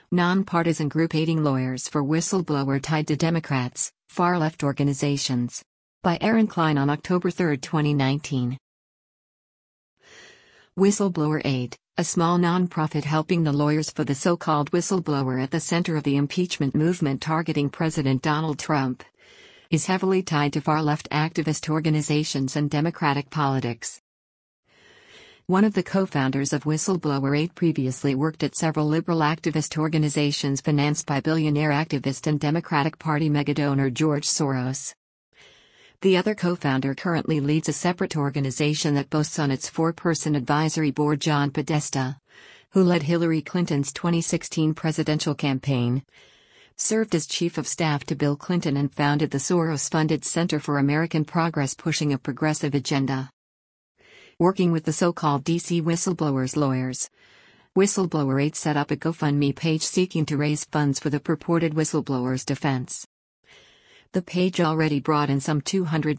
Nonpartisan group aiding lawyers for whistleblower tied to Democrats, far-left organizations. By Aaron Klein on October 3, 2019. Whistleblower Aid, a small nonprofit helping the lawyers for the so-called whistleblower at the center of the impeachment movement targeting President Donald Trump, is heavily tied to far-left activist organizations and Democratic politics. One of the co-founders of Whistleblower Aid previously worked at several liberal activist organizations financed by billionaire activist and Democratic Party megadonor George Soros. The other co-founder currently leads a separate organization that boasts on its four-person advisory board John Podesta, who led Hillary Clinton's 2016 presidential campaign, served as chief of staff to Bill Clinton and founded the Soros-funded Center for American Progress, pushing a progressive agenda. Working with the so-called DC whistleblowers lawyers, Whistleblower Aid set up a GoFundMe page seeking to raise funds for the purported whistleblower's defense. The page already brought in some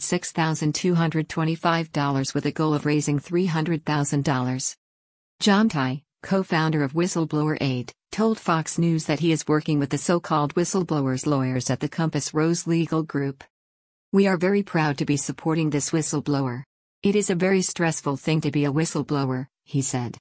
$206,225 with a goal of raising $300,000. John Tai, co-founder of Whistleblower Aid, told Fox News that he is working with the so-called whistleblowers lawyers at the Compass Rose Legal Group. "We are very proud to be supporting this whistleblower. It is a very stressful thing to be a whistleblower," he said.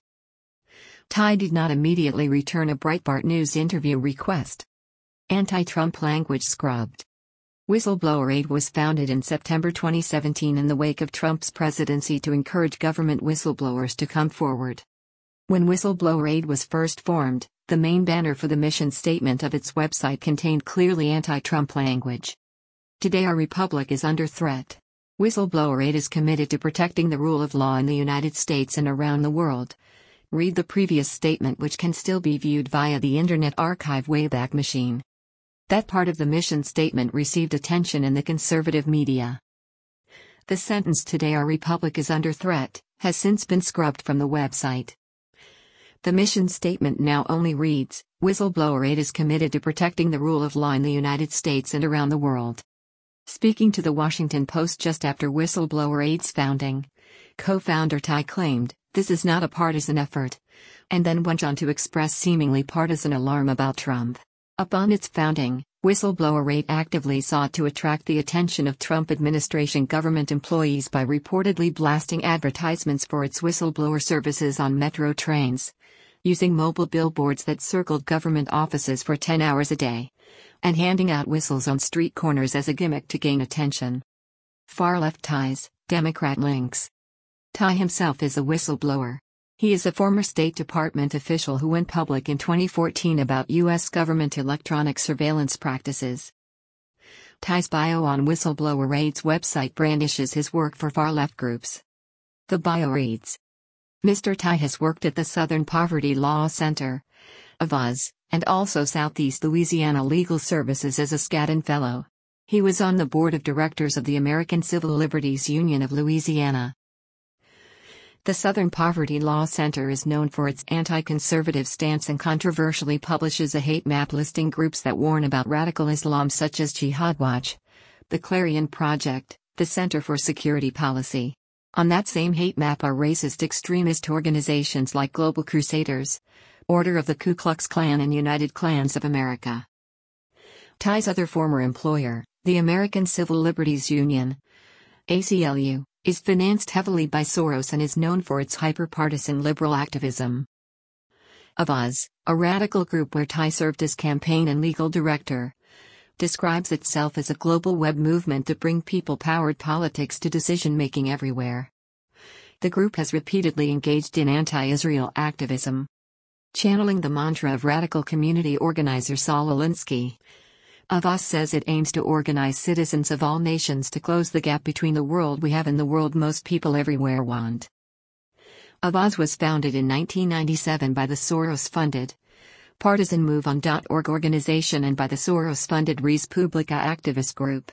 Tai did not immediately return a Breitbart News interview request. Anti-Trump language scrubbed. Whistleblower Aid was founded in September 2017 in the wake of Trump's presidency to encourage government whistleblowers to come forward. When Whistleblower Aid was first formed, the main banner for the mission statement of its website contained clearly anti-Trump language. "Today our republic is under threat. Whistleblower Aid is committed to protecting the rule of law in the United States and around the world." Read the previous statement, which can still be viewed via the Internet Archive Wayback Machine. That part of the mission statement received attention in the conservative media. The sentence "Today our republic is under threat" has since been scrubbed from the website. The mission statement now only reads, "Whistleblower Aid is committed to protecting the rule of law in the United States and around the world." Speaking to the Washington Post just after Whistleblower Aid's founding, co-founder Tai claimed, "This is not a partisan effort," and then went on to express seemingly partisan alarm about Trump. Upon its founding, Whistleblower Aid actively sought to attract the attention of Trump administration government employees by reportedly blasting advertisements for its whistleblower services on metro trains, using mobile billboards that circled government offices for 10 hours a day, and handing out whistles on street corners as a gimmick to gain attention. Far-left ties, Democrat links. Tai himself is a whistleblower. He is a former State Department official who went public in 2014 about U.S. government electronic surveillance practices. Tai's bio on Whistleblower Aid's website brandishes his work for far-left groups. The bio reads, "Mr. Tai has worked at the Southern Poverty Law Center, AVAZ, and also Southeast Louisiana Legal Services as a Skadden Fellow. He was on the board of directors of the American Civil Liberties Union of Louisiana." The Southern Poverty Law Center is known for its anti-conservative stance and controversially publishes a hate map listing groups that warn about radical Islam such as Jihad Watch, the Clarion Project, the Center for Security Policy. On that same hate map are racist extremist organizations like Global Crusaders, Order of the Ku Klux Klan and United Klans of America. Tai's other former employer, the American Civil Liberties Union, ACLU, is financed heavily by Soros and is known for its hyper-partisan liberal activism. AVAZ, a radical group where Tai served as campaign and legal director, describes itself as a global web movement to bring people-powered politics to decision-making everywhere. The group has repeatedly engaged in anti-Israel activism. Channeling the mantra of radical community organizer Saul Alinsky, AVAZ says it aims to organize citizens of all nations to close the gap between the world we have and the world most people everywhere want. AVAZ was founded in 1997 by the Soros-funded partisan MoveOn.org organization and by the Soros-funded Res Publica activist group.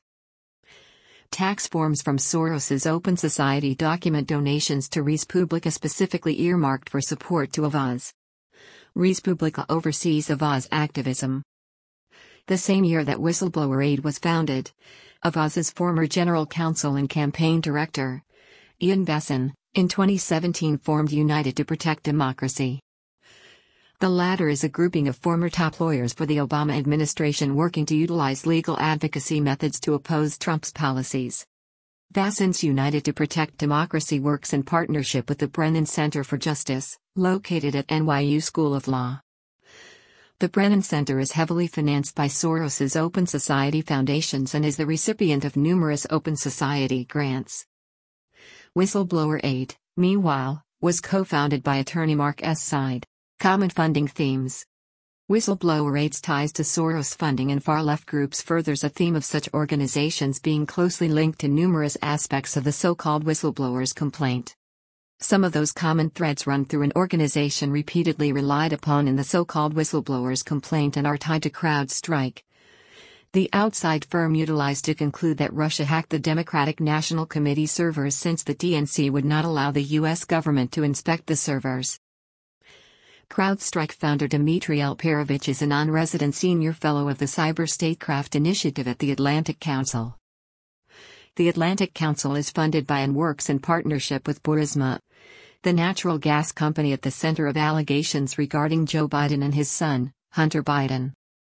Tax forms from Soros's Open Society document donations to Res Publica specifically earmarked for support to AVAZ. Res Publica oversees AVAZ activism. The same year that Whistleblower Aid was founded, AVAZ's former general counsel and campaign director, Ian Besson, in 2017 formed United to Protect Democracy. The latter is a grouping of former top lawyers for the Obama administration working to utilize legal advocacy methods to oppose Trump's policies. Vassans United to Protect Democracy works in partnership with the Brennan Center for Justice, located at NYU School of Law. The Brennan Center is heavily financed by Soros's Open Society Foundations and is the recipient of numerous Open Society grants. Whistleblower Aid, meanwhile, was co-founded by attorney Mark S. Side. Common funding themes. Whistleblower Aid's ties to Soros funding and far-left groups furthers a theme of such organizations being closely linked to numerous aspects of the so-called whistleblower's complaint. Some of those common threads run through an organization repeatedly relied upon in the so-called whistleblower's complaint and are tied to CrowdStrike, the outside firm utilized to conclude that Russia hacked the Democratic National Committee servers since the DNC would not allow the U.S. government to inspect the servers. CrowdStrike founder Dmitry Alperovich is a non-resident senior fellow of the Cyber Statecraft Initiative at the Atlantic Council. The Atlantic Council is funded by and works in partnership with Burisma, the natural gas company at the center of allegations regarding Joe Biden and his son, Hunter Biden.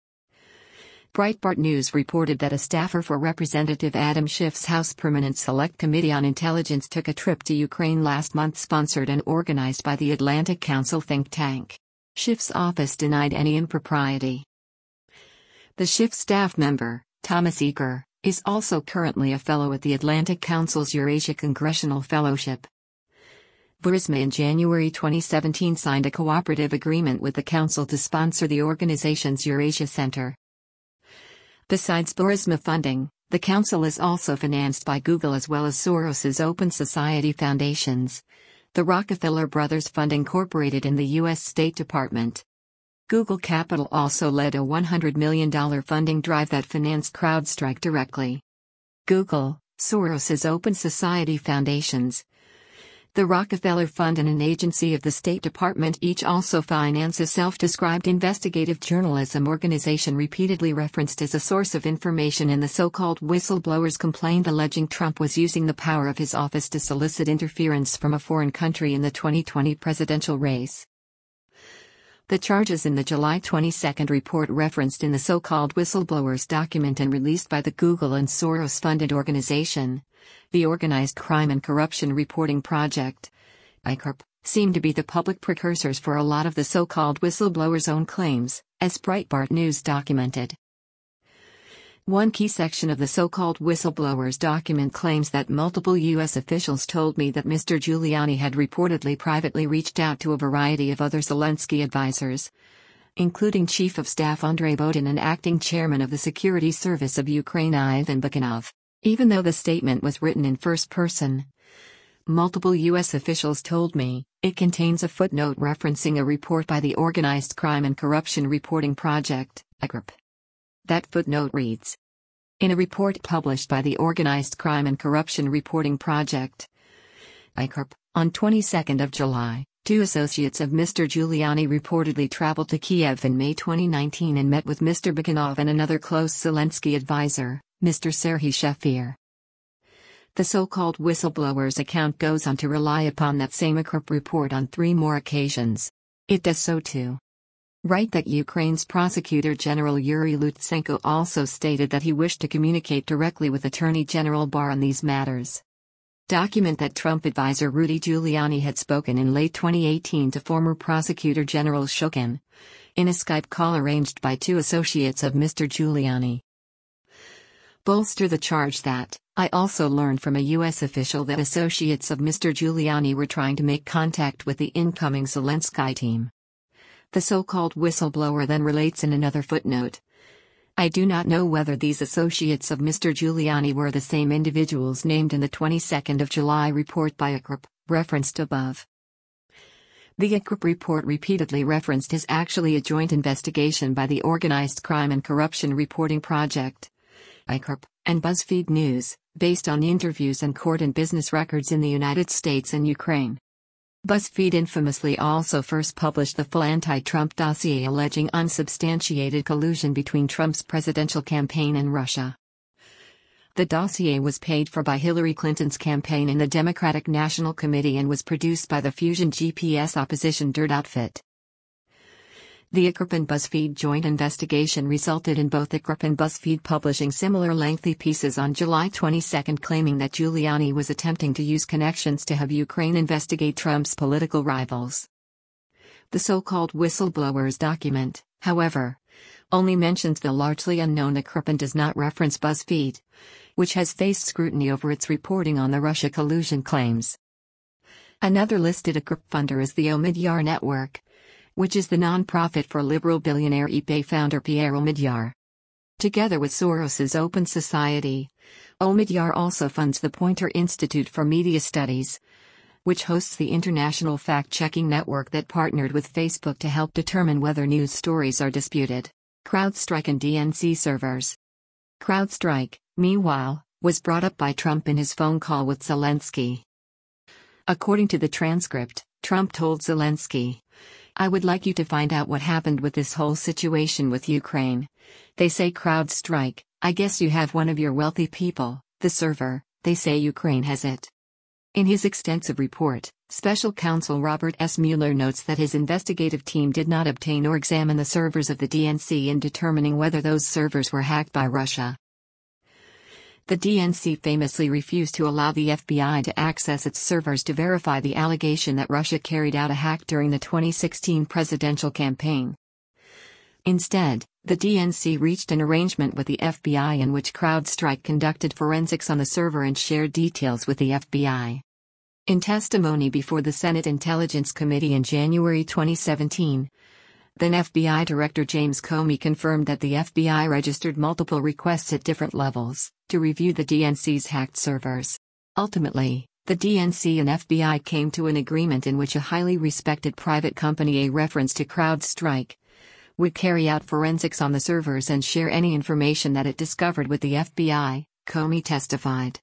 Breitbart News reported that a staffer for Representative Adam Schiff's House Permanent Select Committee on Intelligence took a trip to Ukraine last month, sponsored and organized by the Atlantic Council think tank. Schiff's office denied any impropriety. The Schiff staff member, Thomas Eaker, is also currently a fellow at the Atlantic Council's Eurasia Congressional Fellowship. Burisma in January 2017 signed a cooperative agreement with the Council to sponsor the organization's Eurasia Center. Besides Burisma funding, the Council is also financed by Google as well as Soros's Open Society Foundations, the Rockefeller Brothers Fund Incorporated in the U.S. State Department. Google Capital also led a $100 million funding drive that financed CrowdStrike directly. Google, Soros's Open Society Foundations, the Rockefeller Fund and an agency of the State Department each also finance a self-described investigative journalism organization repeatedly referenced as a source of information in the so-called whistleblower's complaint alleging Trump was using the power of his office to solicit interference from a foreign country in the 2020 presidential race. The charges in the July 22 report referenced in the so-called whistleblower's document and released by the Google and Soros-funded organization, the Organized Crime and Corruption Reporting Project, ICRP, seem to be the public precursors for a lot of the so-called whistleblower's own claims, as Breitbart News documented. One key section of the so-called whistleblower's document claims that multiple U.S. officials told me that Mr. Giuliani had reportedly privately reached out to a variety of other Zelensky advisors, including Chief of Staff Andrei Bodin and Acting Chairman of the Security Service of Ukraine Ivan Bukhanov. Even though the statement was written in first person, multiple U.S. officials told me, it contains a footnote referencing a report by the Organized Crime and Corruption Reporting Project, ICRP. That footnote reads: in a report published by the Organized Crime and Corruption Reporting Project, ICRP, on 22nd of July, two associates of Mr. Giuliani reportedly traveled to Kiev in May 2019 and met with Mr. Bukhanov and another close Zelensky advisor, Mr. Serhiy Shafir. The so-called whistleblower's account goes on to rely upon that same ICRP report on 3 more occasions. It does so too. Write that Ukraine's Prosecutor General Yuri Lutsenko also stated that he wished to communicate directly with Attorney General Barr on these matters. Document that Trump advisor Rudy Giuliani had spoken in late 2018 to former Prosecutor General Shokin, in a Skype call arranged by 2 associates of Mr. Giuliani. Bolster the charge that, I also learned from a U.S. official that associates of Mr. Giuliani were trying to make contact with the incoming Zelensky team. The so-called whistleblower then relates in another footnote: I do not know whether these associates of Mr. Giuliani were the same individuals named in the 22nd of July report by ICRP, referenced above. The ICRP report repeatedly referenced is actually a joint investigation by the Organized Crime and Corruption Reporting Project, ICRP, and BuzzFeed News, based on interviews and court and business records in the United States and Ukraine. BuzzFeed infamously also first published the full anti-Trump dossier alleging unsubstantiated collusion between Trump's presidential campaign and Russia. The dossier was paid for by Hillary Clinton's campaign and the Democratic National Committee and was produced by the Fusion GPS opposition dirt outfit. The ICRP and BuzzFeed joint investigation resulted in both ICRP and BuzzFeed publishing similar lengthy pieces on July 22 claiming that Giuliani was attempting to use connections to have Ukraine investigate Trump's political rivals. The so-called whistleblowers document, however, only mentions the largely unknown ICRP and does not reference BuzzFeed, which has faced scrutiny over its reporting on the Russia collusion claims. Another listed ICRP funder is the Omidyar Network, which is the non-profit for liberal billionaire eBay founder Pierre Omidyar. Together with Soros's Open Society, Omidyar also funds the Poynter Institute for Media Studies, which hosts the international fact-checking network that partnered with Facebook to help determine whether news stories are disputed. CrowdStrike and DNC servers. CrowdStrike, meanwhile, was brought up by Trump in his phone call with Zelensky. According to the transcript, Trump told Zelensky, "I would like you to find out what happened with this whole situation with Ukraine. They say CrowdStrike, I guess you have one of your wealthy people, the server, they say Ukraine has it." In his extensive report, Special Counsel Robert S. Mueller notes that his investigative team did not obtain or examine the servers of the DNC in determining whether those servers were hacked by Russia. The DNC famously refused to allow the FBI to access its servers to verify the allegation that Russia carried out a hack during the 2016 presidential campaign. Instead, the DNC reached an arrangement with the FBI in which CrowdStrike conducted forensics on the server and shared details with the FBI. In testimony before the Senate Intelligence Committee in January 2017, then FBI Director James Comey confirmed that the FBI registered multiple requests at different levels to review the DNC's hacked servers. Ultimately, the DNC and FBI came to an agreement in which a highly respected private company, a reference to CrowdStrike, would carry out forensics on the servers and share any information that it discovered with the FBI, Comey testified.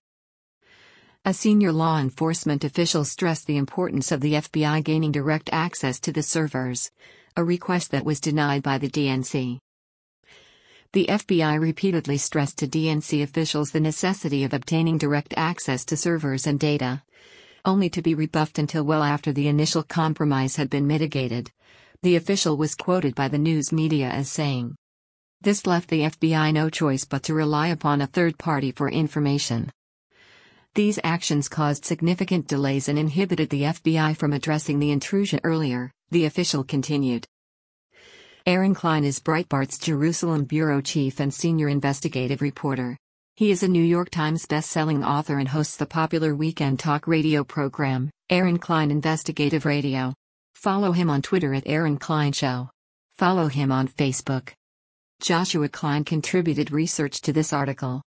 A senior law enforcement official stressed the importance of the FBI gaining direct access to the servers, a request that was denied by the DNC. The FBI repeatedly stressed to DNC officials the necessity of obtaining direct access to servers and data, only to be rebuffed until well after the initial compromise had been mitigated. The official was quoted by the news media as saying, "This left the FBI no choice but to rely upon a third party for information." These actions caused significant delays and inhibited the FBI from addressing the intrusion earlier, the official continued. Aaron Klein is Breitbart's Jerusalem bureau chief and senior investigative reporter. He is a New York Times best-selling author and hosts the popular weekend talk radio program, Aaron Klein Investigative Radio. Follow him on Twitter at Aaron Klein Show. Follow him on Facebook. Joshua Klein contributed research to this article.